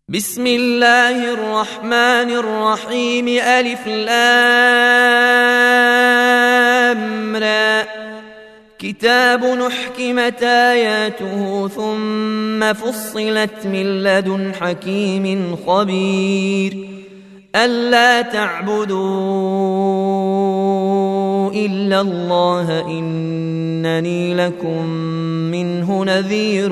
بسم الله الرحمن الرحيم. ألف لام را. كتاب نحكمت آياته ثم فصلت من لدن حكيم خبير. ألا تعبدوا إلا الله إنني لكم منه نذير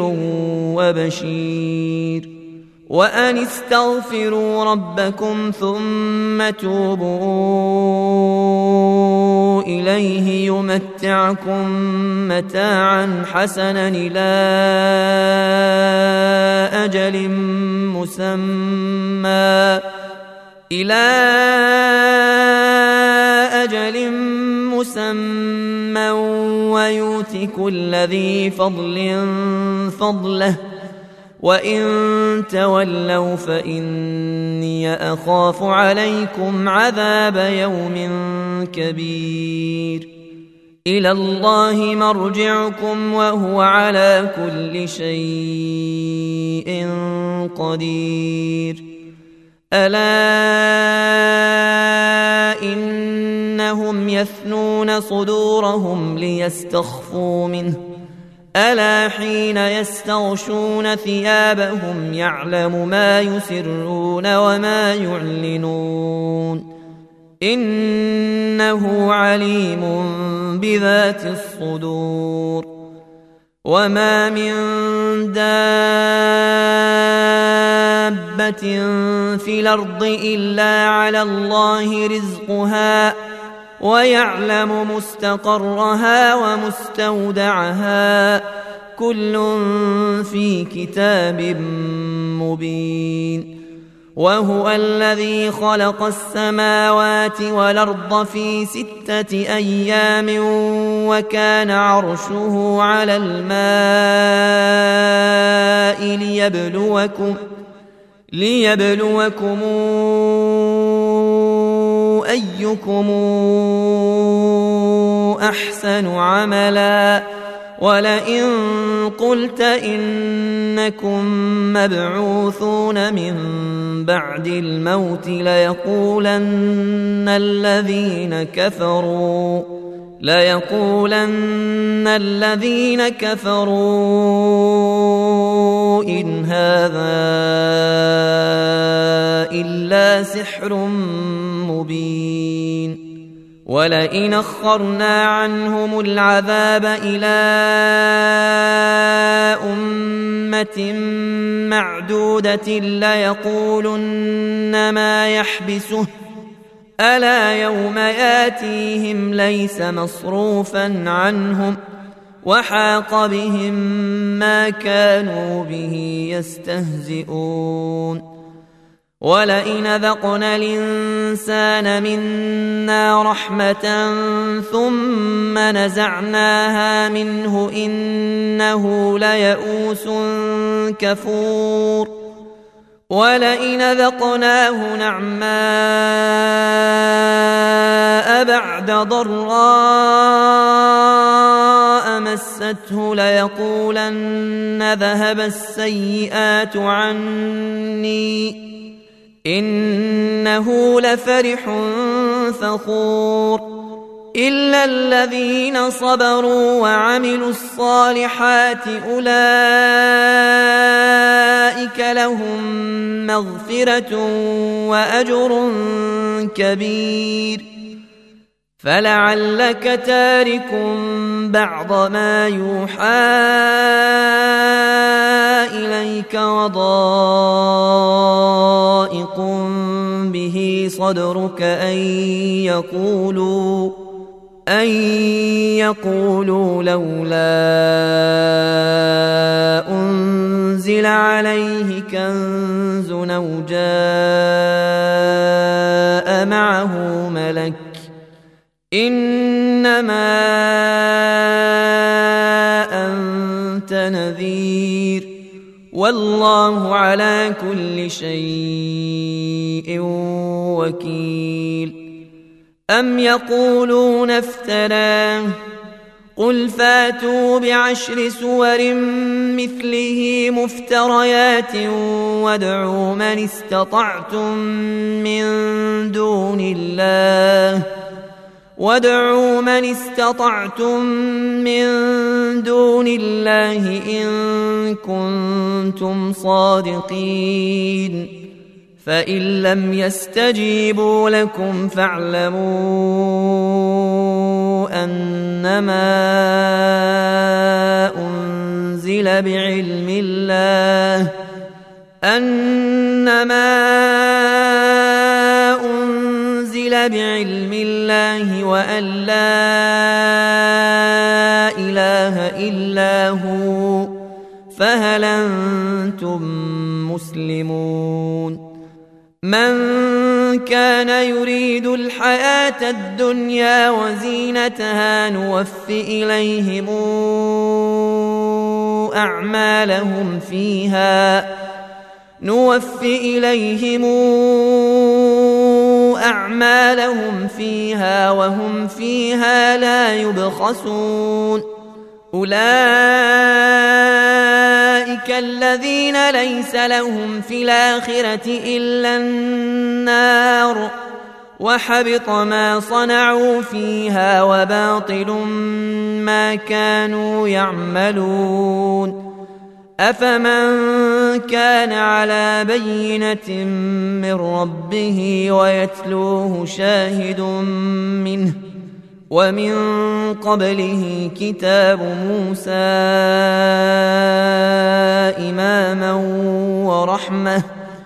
وبشير. وأن استغفروا ربكم ثم توبوا إليه يمتعكم متاعا حسنا إلى أجل مسمى ويؤت كل ذي فضل فضله وإن تولوا فإني أخاف عليكم عذاب يوم كبير. إلى الله مرجعكم وهو على كل شيء قدير. ألا إنهم يثنون صدورهم ليستخفوا منه ألا حين يستغشون ثيابهم يعلم ما يسرون وما يعلنون إنه عليم بذات الصدور. وما من دابة في الأرض إلا على الله رزقها ويعلم مستقرها ومستودعها كل في كتاب مبين. وهو الذي خلق السماوات والأرض في 6 أيام وكان عرشه على الماء ليبلوكم أيكم أحسن عملا. ولئن قلت إنكم مبعوثون من بعد الموت ليقولن الذين كفروا إن هذا إلا سحر مبين. ولئن أخرنا عنهم العذاب إلى أمة معدودة ليقولن ما يحبسه ألا يوم ياتيهم ليس مصروفا عنهم وحاق بهم ما كانوا به يستهزئون. ولئن ذقنا الإنسان منا رحمة ثم نزعناها منه إنه ليئوس كفور. ولئن ذقناه نعماء بعد ضراء مسته ليقولن ذهب السيئات عني إنه لفرح فخور. إلا الذين صبروا وعملوا الصالحات أولئك لهم مغفرة وأجر كبير. فلعلك تارك بعض ما يوحى إليك وضائق به صدرك أن يقولوا لولا أنزل عليه كنز أو جاء معه ملك إنما أنت نذير والله على كل شيء وكيل. أم يقولون افتراه قل فاتوا بعشر سور مثله مفتريات وادعوا من استطعتم من دون الله إن كنتم صادقين فإن لم يستجيبوا لكم فاعلموا أنما أنزل بعلم الله وأن لا إله إلا هو فهل أنتم مسلمون من كان يريد الحياة الدنيا وزينتها نوف إليهم أعمالهم فيها وهم فيها لا يبخسون أولئك الذين ليس لهم في الآخرة إلا النار وحبط ما صنعوا فيها وباطل ما كانوا يعملون أفمن كان على بينة من ربه ويتلوه شاهد منه ومن قبله كتاب موسى إماما ورحمة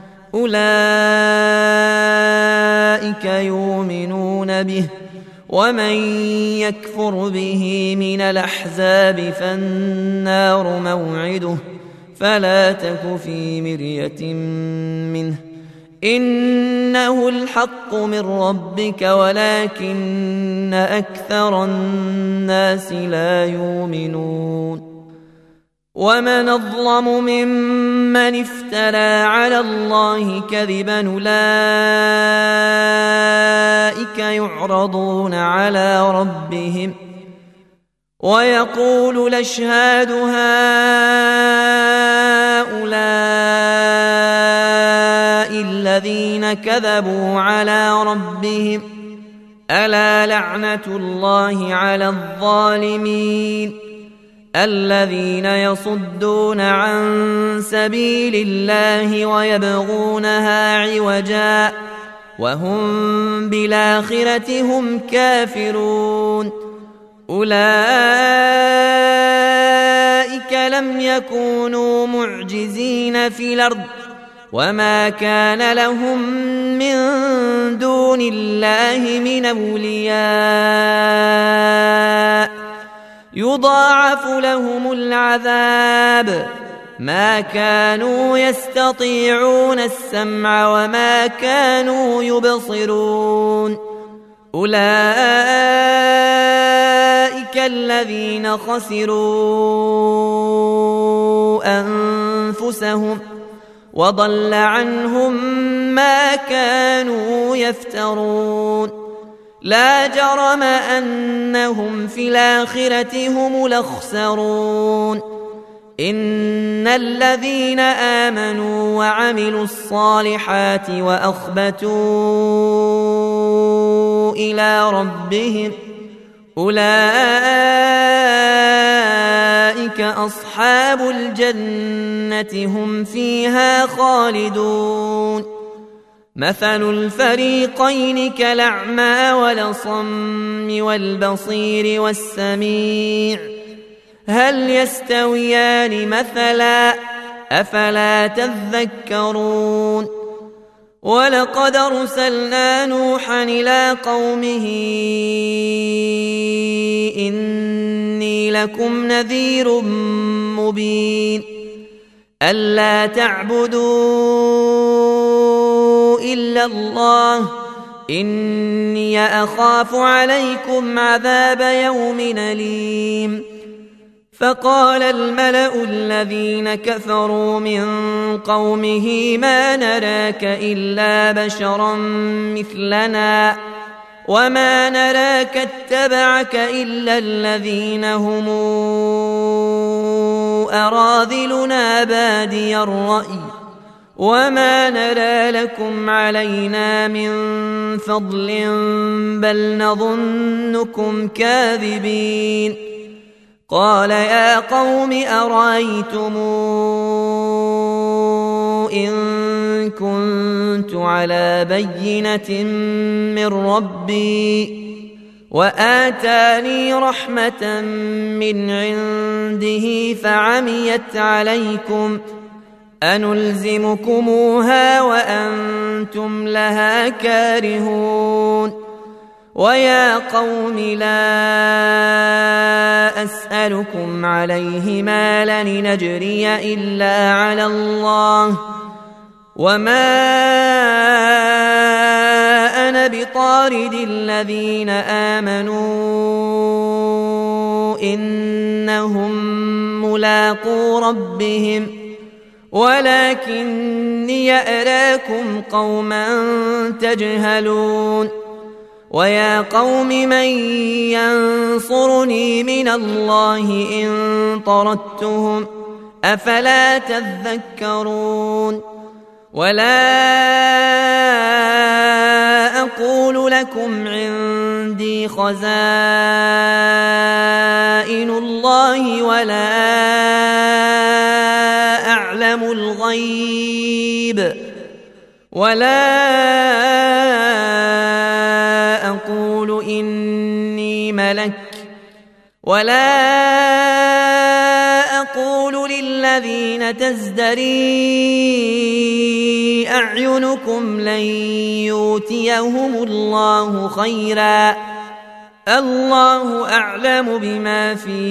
أولئك يؤمنون به ومن يكفر به من الأحزاب فالنار موعده فلا تك في مرية منه إنه الحق من ربك ولكن أكثر الناس لا يؤمنون ومن أظلم ممن افترى على الله كذبا أولئك يعرضون على ربهم ويقول الأشهاد هؤلاء الذين كذبوا على ربهم ألا لعنة الله على الظالمين الذين يصدون عن سبيل الله ويبغونها عوجا وهم بالآخرة هم كافرون أولئك لم يكونوا معجزين في الأرض وما كان لهم من دون الله من أولياء يضاعف لهم العذاب ما كانوا يستطيعون السمع وما كانوا يبصرون أولئك الذين خسروا أنفسهم وضل عنهم ما كانوا يفترون لا جرم أنهم في الآخرة هم الأخسرون إن الذين آمنوا وعملوا الصالحات وأخبتوا إلى ربهم أولئك أصحاب الجنة هم فيها خالدون مثل الفريقين كالأعمى والأصم والبصير والسميع هل يستويان مثلا أفلا تذكرون ولقد أرسلنا نوحا إلى قومه إني لكم نذير مبين ألا تعبدوا إلا الله إني أخاف عليكم عذاب يوم أليم فقال الملأ الذين كفروا من قومه ما نراك إلا بشرا مثلنا وما نراك اتبعك إلا الذين هم أراذلنا بادي الرأي وما نرى لكم علينا من فضل بل نظنكم كاذبين قال يا قوم أرأيتم إن كنت على بينة من ربي وآتاني رحمة من عنده فعميت عليكم أنلزمكموها وأنتم لها كارهون ويا قوم لا أسألكم عليه مالا لنجري إلا على الله وما أنا بطارد الذين آمنوا إنهم ملاقو ربهم ولكني أراكم قوما تجهلون ويا قوم من ينصرني من الله إن طردتهم أفلا تذكرون ولا أقول لكم عندي خزائن الله ولا أعلم الغيب ولا أقول إني ملك ولا أقول للذين تزدري أعينكم لن يؤتيهم الله خيرا الله أعلم بما في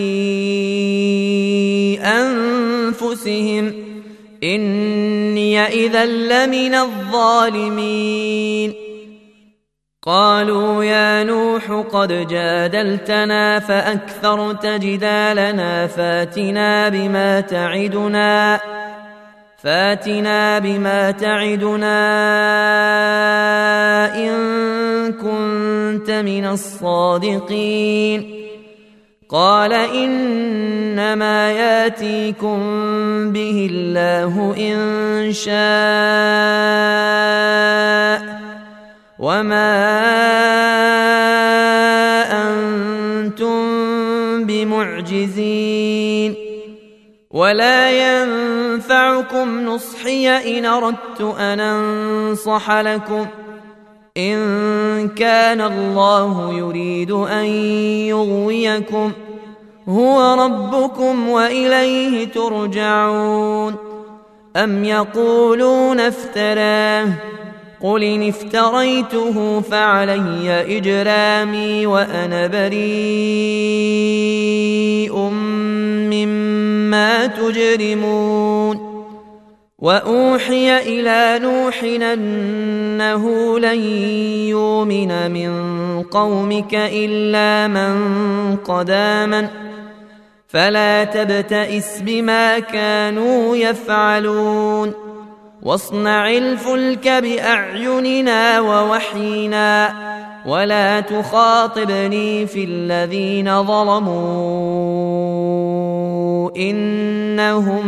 أنفسهم إني إذا لمن الظالمين قالوا يا نوح قد جادلتنا فأكثرت جدالنا فاتنا بما تعدنا إن كنت من الصادقين قال إنما ياتيكم به الله إن شاء وما أنتم بمعجزين ولا ينفعكم نصحي إن أردت أن أنصح لكم إن كان الله يريد أن يغويكم هو ربكم وإليه ترجعون أم يقولون افتراه قل إن افتريته فعلي إجرامي وأنا بريء مما تجرمون وأوحي إلى نوح أنه لن يؤمن من قومك إلا من قد آمن فلا تبتئس بما كانوا يفعلون واصنع الفلك بأعيننا ووحينا ولا تخاطبني في الذين ظلموا إنهم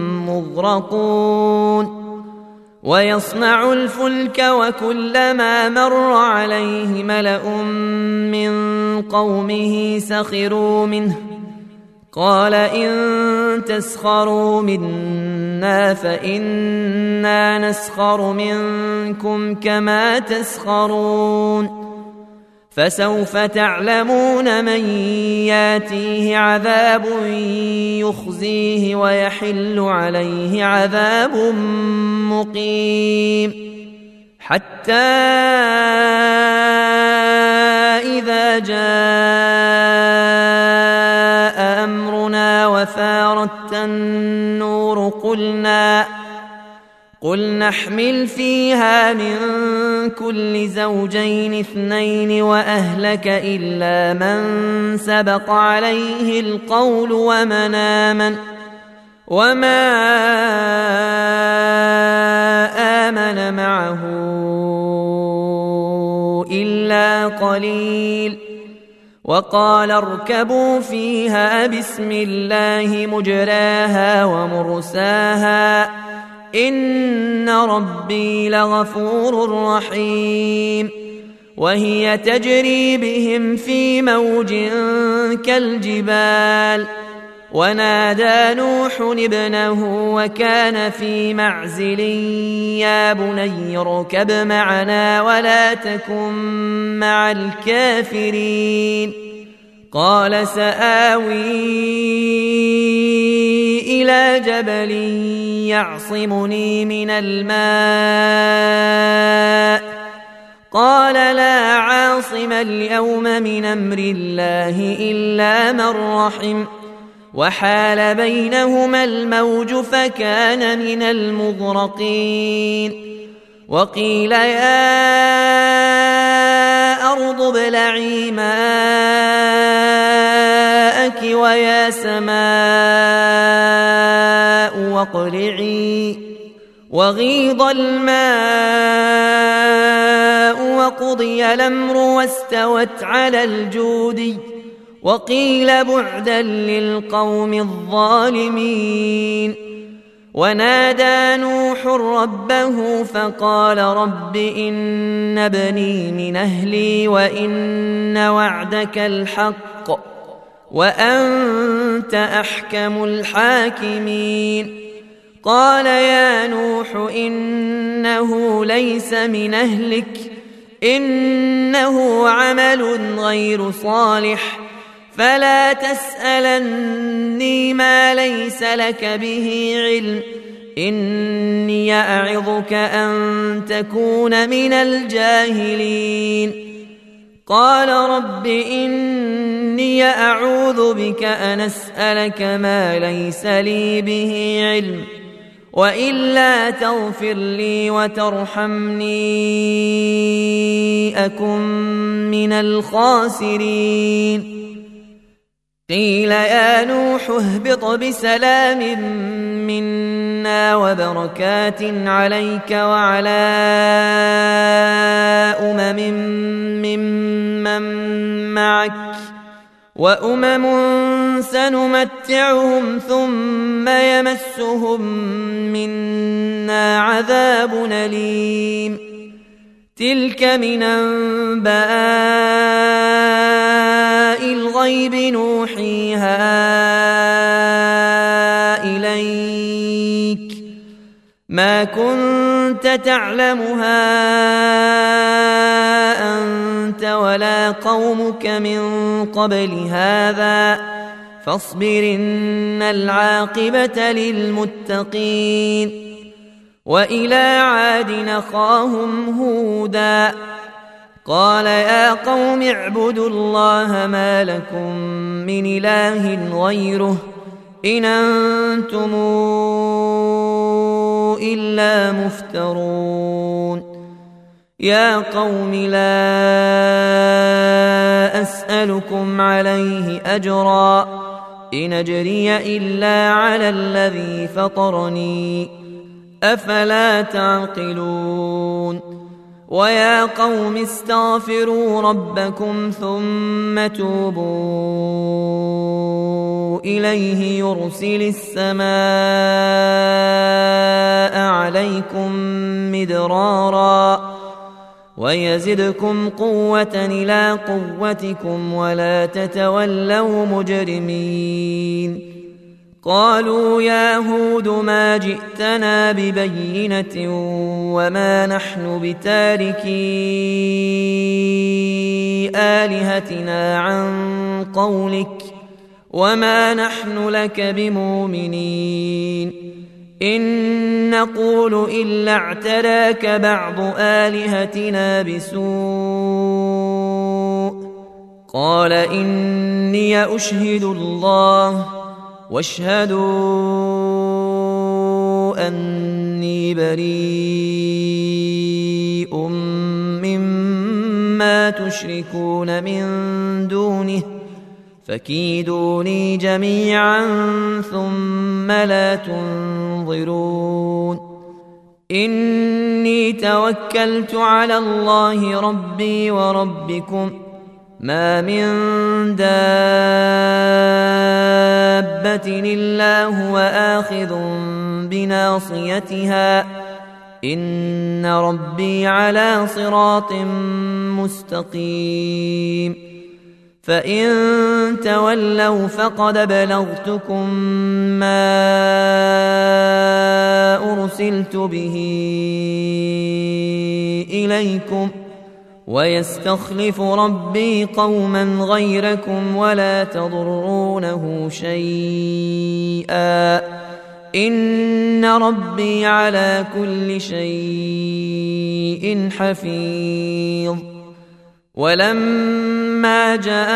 مغرقون ويصنع الفلك وكلما مر عليه ملأ من قومه سخروا منه قال إن تسخروا منا فإنا نسخر منكم كما تسخرون فسوف تعلمون من ياتيه عذاب يخزيه ويحل عليه عذاب مقيم حتى إذا جاء أمرنا وفارت النور قل نحمل فيها من كل زوجين اثنين وأهلك إلا من سبق عليه القول ومن آمن وما آمن معه إلا قليل وقال اركبوا فيها بسم الله مجراها ومرساها إن ربي لغفور رحيم وهي تجري بهم في موج كالجبال ونادى نوح ابنه وكان في معزل يا بني اركب معنا ولا تكن مع الكافرين قال سآوي إلى جبل يعصمني من الماء قال لا عاصم اليوم من أمر الله إلا من رحم وحال بينهما الموج فكان من المغرقين وقيل يا أرض ابلعي ماءك ويا سماء واقلعي وغيض الماء وقضي الأمر واستوت على الجودي وقيل بعدا للقوم الظالمين ونادى نوح ربه فقال رب إن ابني من أهلي وإن وعدك الحق وأنت أحكم الحاكمين قال يا نوح إنه ليس من أهلك إنه عمل غير صالح فلا تسألني ما ليس لك به علم إني أعظك أن تكون من الجاهلين قال رب إني أعوذ بك أن أسألك ما ليس لي به علم وإلا تغفر لي وترحمني أكن من الخاسرين قيل يا نوح اهبط بسلام منا وبركات عليك وعلى ممن معك وأمم سنمتعهم ثم يمسهم منا عذاب أليم تلك من أنباء الغيب نوحيها إليك ما كنت تعلمها أنت ولا قومك من قبل هذا فاصبر إن العاقبة للمتقين وإلى عاد أخاهم هودا قال يا قوم اعبدوا الله ما لكم من إله غيره إن أنتم إلا مفترون يا قوم لا أسألكم عليه أجرا إن أجري إلا على الذي فطرني أفلا تعقلون ويا قوم استغفروا ربكم ثم توبوا إليه يرسل السماء عليكم مدرارا ويزدكم قوة إلى قوتكم ولا تتولوا مجرمين قالوا يا هود ما جئتنا ببينة وما نحن بتاركي آلهتنا عن قولك وما نحن لك بمؤمنين إن نقول إلا اعتراك بعض آلهتنا بسوء قال إني أشهد الله واشهدوا أني بريء مما تشركون من دونه فكيدوني جميعا ثم لا تنظرون إني توكلت على الله ربي وربكم ما من دابة إلا هو آخذ بناصيتها إن ربي على صراط مستقيم فإن تولوا فقد بلغتكم ما أرسلت به إليكم ويستخلف ربي قوما غيركم ولا تضرونه شيئا إن ربي على كل شيء حفيظ ولما جاء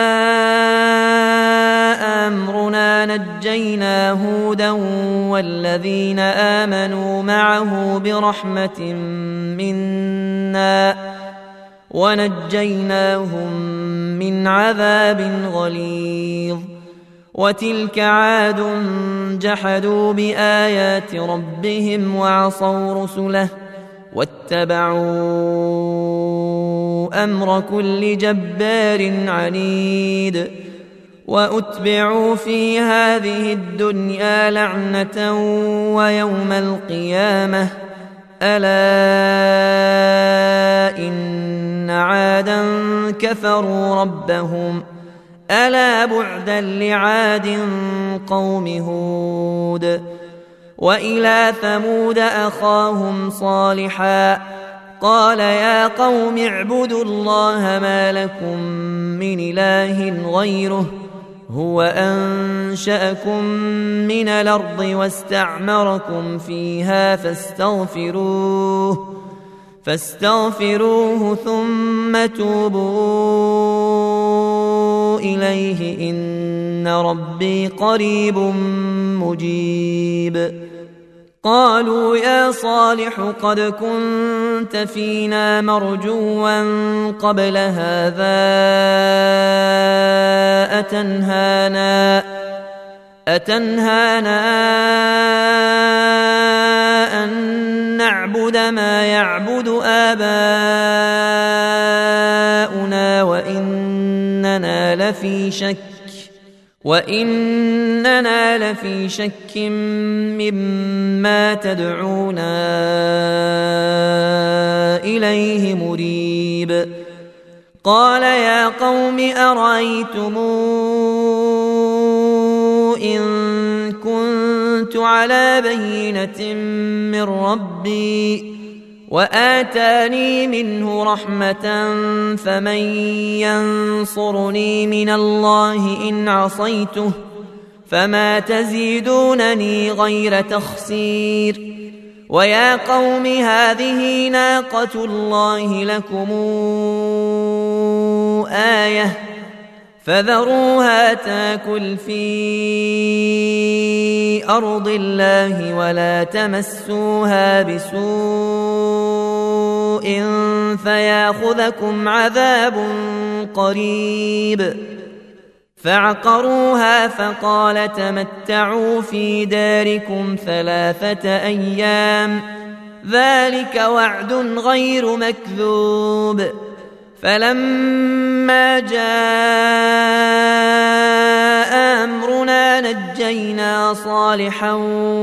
أمرنا نجينا هودا والذين آمنوا معه برحمة منا ونجيناهم من عذاب غليظ وتلك عاد جحدوا بآيات ربهم وعصوا رسله واتبعوا أمر كل جبار عنيد وأتبعوا في هذه الدنيا لعنة ويوم القيامة ألا إن عادا كفروا ربهم ألا بعدا لعاد قوم هود وإلى ثمود أخاهم صالحا قال يا قوم اعبدوا الله ما لكم من إله غيره هو أنشأكم من الأرض واستعمركم فيها فاستغفروه ثم توبوا إليه إن ربي قريب مجيب قالوا يا صالح قد كنت فينا مرجوا قبل هذا أتنهانا أن نعبد ما يعبد آباؤنا وإننا لفي شك مما تدعونا إليه مريب قال يا قوم أرأيتم إن كنت على بينة من ربي وآتاني منه رحمة فمن ينصرني من الله إن عصيته فما تزيدونني غير تخسير ويا قوم هذه ناقة الله لكم آية فذروها تاكل في أرض الله ولا تمسوها بسوء فياخذكم عذاب قريب فعقروها فقال تمتعوا في داركم 3 أيام ذلك وعد غير مكذوب فلما جاء أمرنا نجينا صالحا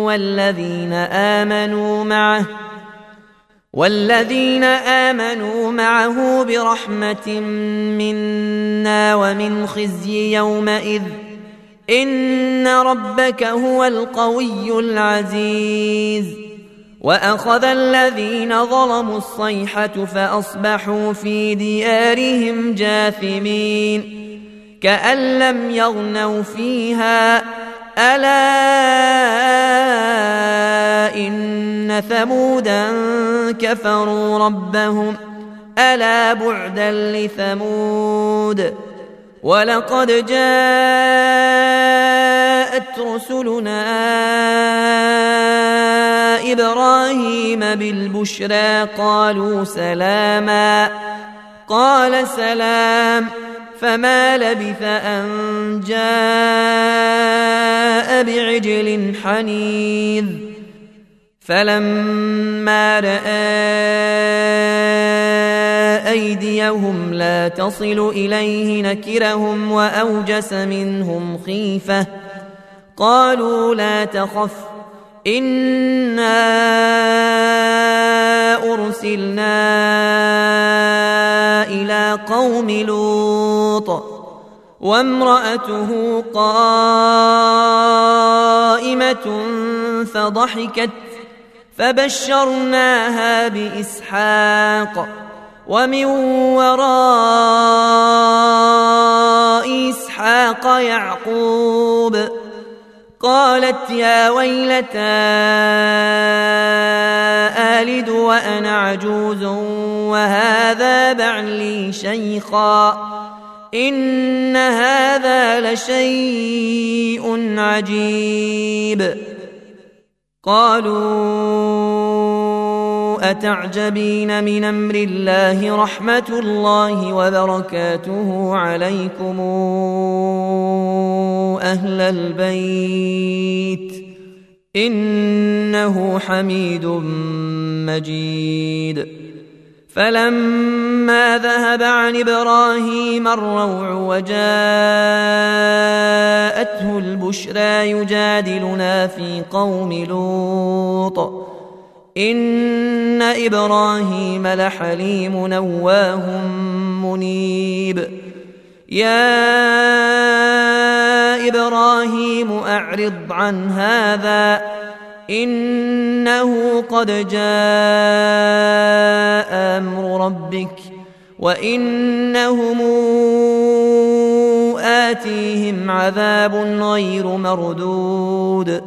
والذين آمنوا معه برحمة منا ومن خزي يومئذ إن ربك هو القوي العزيز وأخذ الذين ظلموا الصيحة فأصبحوا في ديارهم جاثمين كأن لم يغنوا فيها ألا إن ثمودا كفروا ربهم ألا بعدا لثمود ولقد جاءت رسلنا إبراهيم بالبشرى قالوا سلاما قال سلام فما لبث أن جاء بعجل حنيذ فلما رأى أيديهم لا تصل إليه نكرهم وأوجس منهم خيفة قالوا لا تخف إنا أرسلنا إلى قوم لوط وامرأته قائمة فضحكت فبشرناها بإسحاق ومن وراء إسحاق يعقوب قالت يا ويلتى آلد وأنا عجوز وهذا بعلي شيخا إن هذا لشيء عجيب قالوا أتعجبين من أمر الله رحمة الله وبركاته عليكم أهل البيت إنه حميد مجيد فلما ذهب عن إبراهيم الروع وجاءته البشرى يجادلنا في قوم لوط إن إبراهيم لحليم نواه منيب يا إبراهيم أعرض عن هذا إنه قد جاء أمر ربك وإنهم آتيهم عذاب غير مردود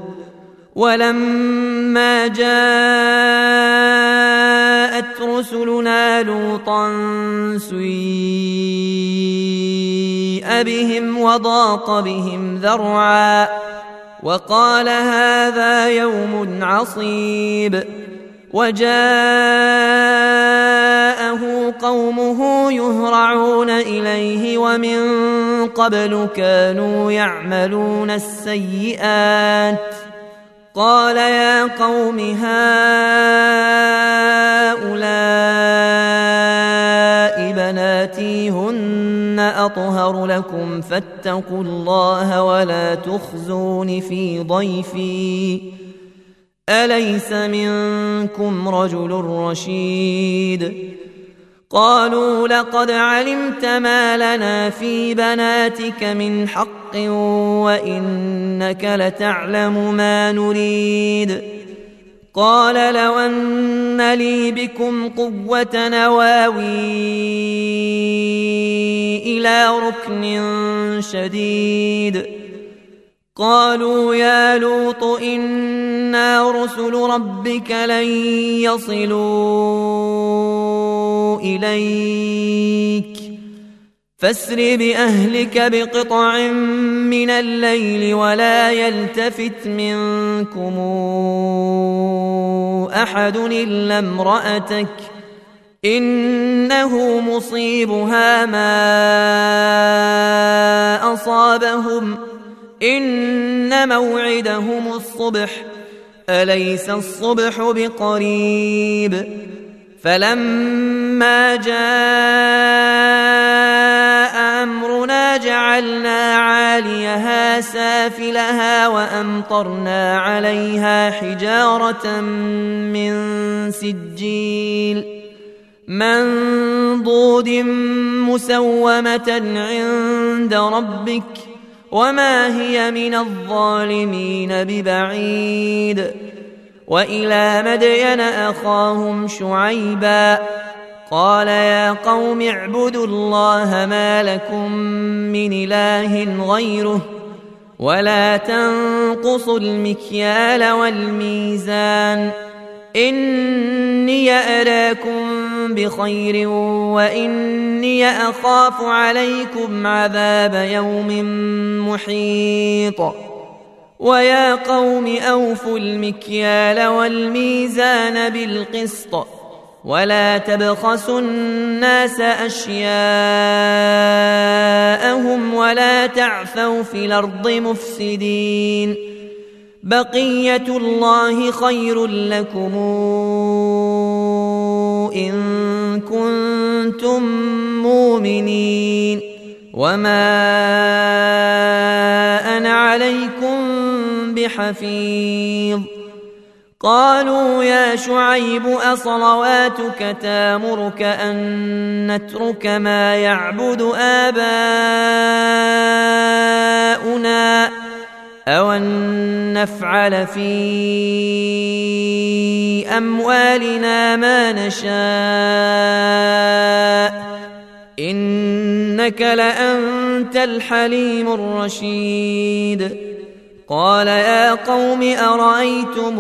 ولما جاءت رسلنا لوطا سيء بهم وضاق بهم ذرعا وقال هذا يوم عصيب وجاءه قومه يهرعون إليه ومن قبل كانوا يعملون السيئات قال يا قوم هؤلاء بناتي هن أطهر لكم فاتقوا الله ولا تخزون في ضيفي أليس منكم رجل رشيد قالوا لقد علمت ما لنا في بناتك من حق وإنك لتعلم ما نريد قال لو أن لي بكم قوة نواوي إلى ركن شديد قالوا يا لوط إنا رسل ربك لن يصلوا إليك فاسر بأهلك بقطع من الليل ولا يلتفت منكم أحد إلا امرأتك إنه مصيبها ما أصابهم إن موعدهم الصبح أليس الصبح بقريب فلما جاء أمرنا جعلنا عاليها سافلها وأمطرنا عليها حجارة من سجيل منضود مسومة عند ربك وما هي من الظالمين ببعيد وإلى مدين أخاهم شعيبا قال يا قوم اعبدوا الله ما لكم من إله غيره ولا تنقصوا المكيال والميزان إني أراكم بخير وإني أخاف عليكم عذاب يوم محيط ويا قوم أوفوا المكيال والميزان بالقسط ولا تبخسوا الناس أشياءهم ولا تعثوا في الأرض مفسدين بقية الله خير لكم إن كنتم مؤمنين وما أنا عليكم بحفيظ قالوا يا شعيب أصلواتك تامرك أن نترك ما يعبد آباؤنا أو أن نفعل في أموالنا ما نشاء إنك لأنت الحليم الرشيد قال يا قوم أرأيتم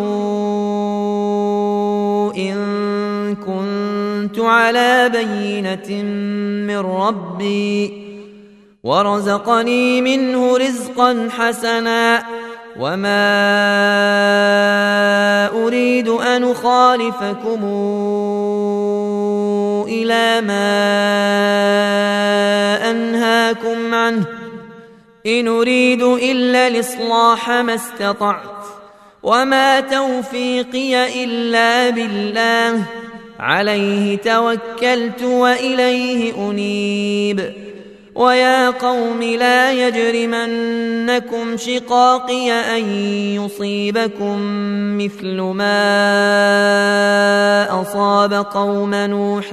إن كنت على بينة من ربي ورزقني منه رزقا حسنا وما أريد أن أخالفكم إلى ما أنهاكم عنه إن أريد إلا الإصلاح ما استطعت وما توفيقي إلا بالله عليه توكلت وإليه أنيب ويا قوم لا يجرمنكم شقاقي أن يصيبكم مثل ما أصاب قوم نوح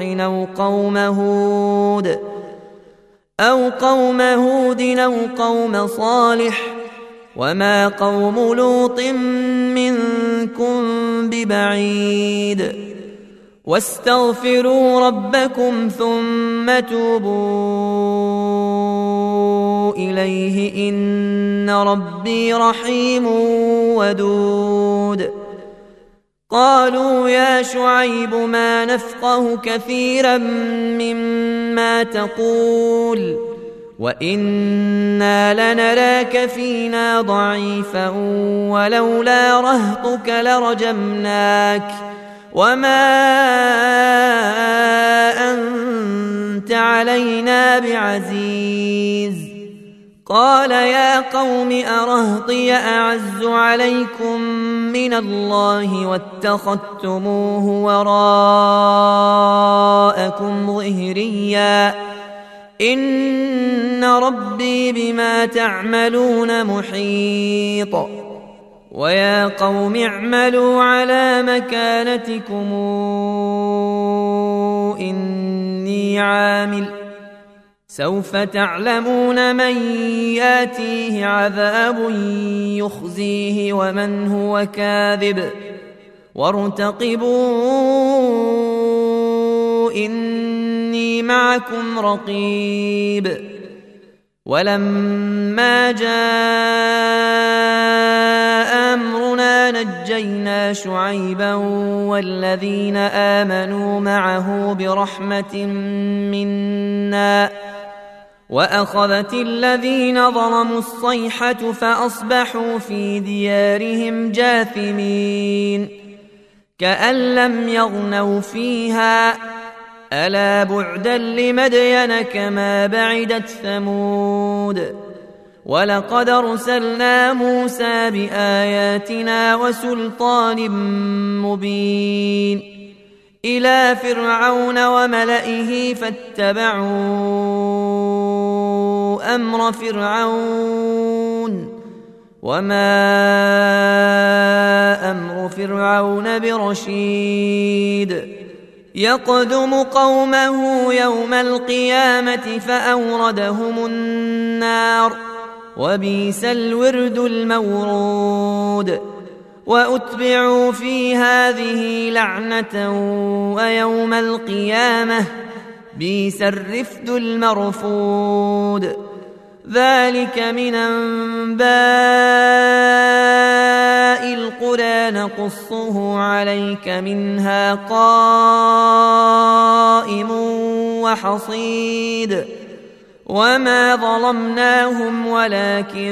أو قوم هود أو قوم صالح وما قوم لوط منكم ببعيد واستغفروا ربكم ثم توبوا إليه إن ربي رحيم ودود قالوا يا شعيب ما نفقه كثيرا مما تقول وإنا لنراك فينا ضعيفا ولولا رهطك لرجمناك وما أنت علينا بعزيز قال يا قوم أرهطي أعز عليكم من الله واتخذتموه وراءكم ظهريا إن ربي بما تعملون محيط ويا قوم اعملوا على مكانتكم إني عامل سوف تعلمون من ياتيه عذاب يخزيه ومن هو كاذب وارتقبوا إني معكم رقيب ولما جاء أمرنا نجينا شعيبا والذين آمنوا معه برحمة منا وأخذت الذين ظلموا الصيحة فأصبحوا في ديارهم جاثمين كأن لم يغنوا فيها ألا بعدا لمدين كما بعدت ثمود ولقد أرسلنا موسى بآياتنا وسلطان مبين إلى فرعون وملئه فاتبعوا أمر فرعون وما أمر فرعون برشيد يقدم قومه يوم القيامة فأوردهم النار وبئس الورد المورود وأتبعوا في هذه لعنة ويوم القيامة بئس الرفد المرفود ذلك من أنباء القرى نقصه عليك منها قائم وحصيد وما ظلمناهم ولكن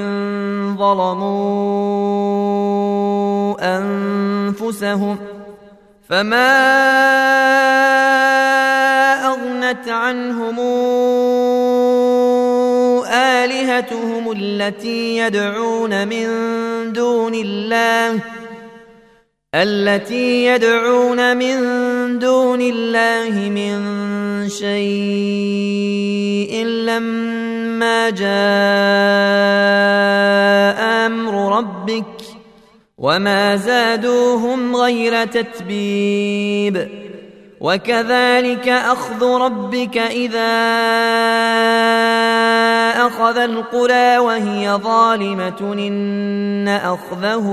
ظلموا أنفسهم فما أغنت عنهم آلهتهم التي يدعون من دون الله التي يدعون من دون الله من شيء لما جاء أمر ربك وما زادوهم غير تتبيب وكذلك أخذ ربك إذا أخذ القرى وهي ظالمة إن أخذه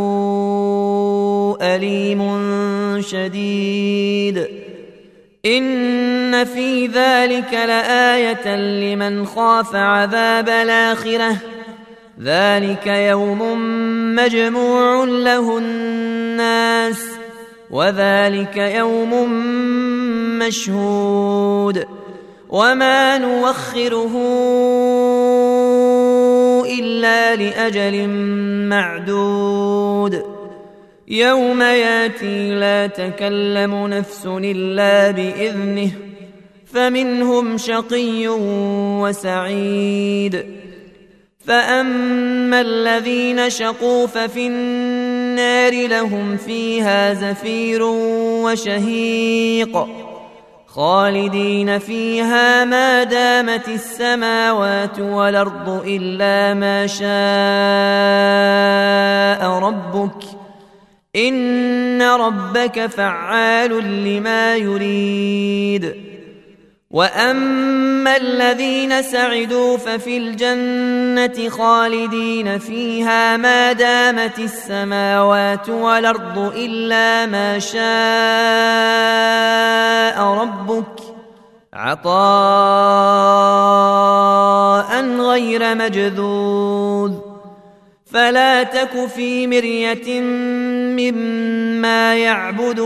أليم شديد إن في ذلك لآية لمن خاف عذاب الآخرة ذلك يوم مجموع له الناس وذلك يوم مشهود وما نوخره إلا لأجل معدود يوم ياتي لا تكلم نفس إلا بإذنه فمنهم شقي وسعيد فأما الذين شقوا ففي النار لهم فيها زفير وشهيق خالدين فيها ما دامت السماوات والأرض إلا ما شاء ربك إن ربك فعال لما يريد وأما الذين سعدوا ففي الجنة خالدين فيها ما دامت السماوات والأرض إلا ما شاء ربك عطاء غير مجذوذ فلا تك في مرية مما يعبد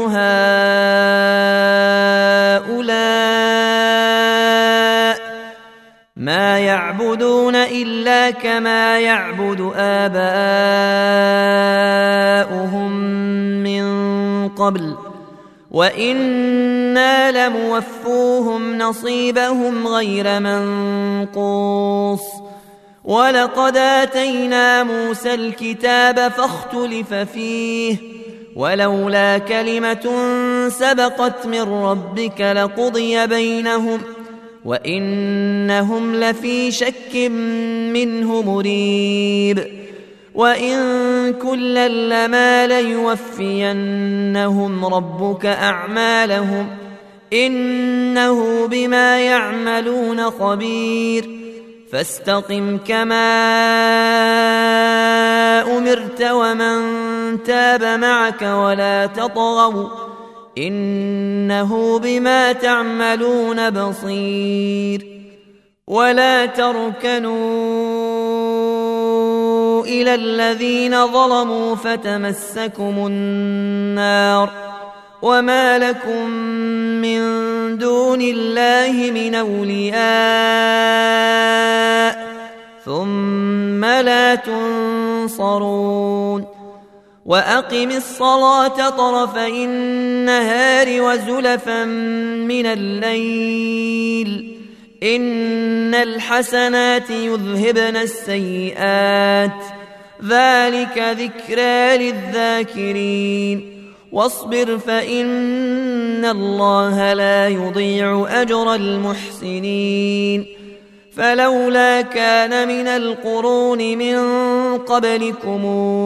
هؤلاء ما يعبدون إلا كما يعبد آباؤهم من قبل وإنا لموفوهم نصيبهم غير منقوص ولقد آتينا موسى الكتاب فاختلف فيه ولولا كلمة سبقت من ربك لقضي بينهم وإنهم لفي شك منه مريب وإن كلا لما ليوفينهم ربك أعمالهم إنه بما يعملون خبير فاستقم كما أمرت ومن تاب معك ولا تطغوا إنه بما تعملون بصير ولا تركنوا إلى الذين ظلموا فتمسكم النار وما لكم من دون الله من أولياء ثم لا تنصرون وأقم الصلاة طرفي النهار وزلفا من الليل إن الحسنات يذهبن السيئات ذلك ذكرى للذاكرين واصبر فإن الله لا يضيع أجر المحسنين فلولا كان من القرون من قبلكم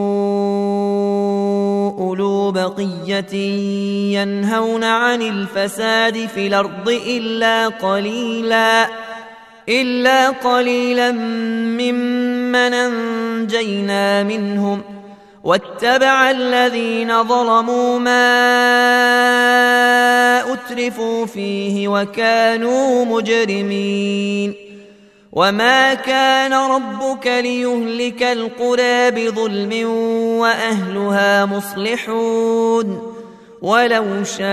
أولو بقية ينهون عن الفساد في الأرض إلا قليلا ممن أنجينا منهم واتبع الذين ظلموا ما أترفوا فيه وكانوا مجرمين وما كان ربك ليهلك القرى بظلم وأهلها مصلحون ولو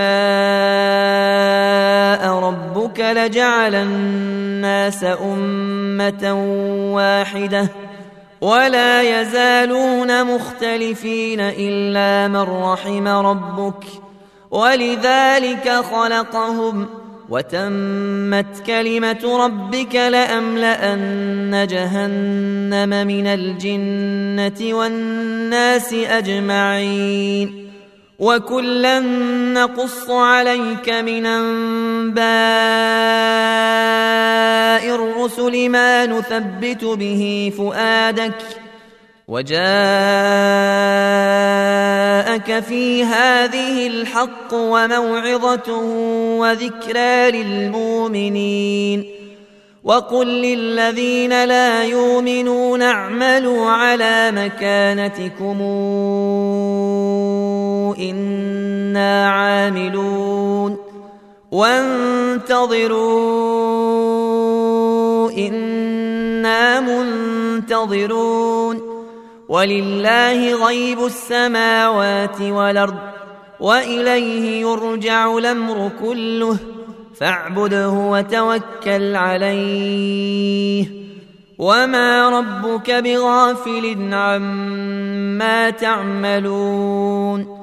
شاء ربك لجعل الناس أمة واحدة ولا يزالون مختلفين إلا من رحم ربك ولذلك خلقهم وتمت كلمة ربك لأملأن جهنم من الجنة والناس أجمعين وكلا نقص عليك من أنباء الرسل ما نثبت به فؤادك وجاءك في هذه الحق وموعظة وذكرى للمؤمنين وقل للذين لا يؤمنون اعملوا على مكانتكم إنا عاملون وانتظروا إنا منتظرون ولله غيب السماوات والأرض وإليه يرجع الأمر كله فاعبده وتوكل عليه وما ربك بغافل عما تعملون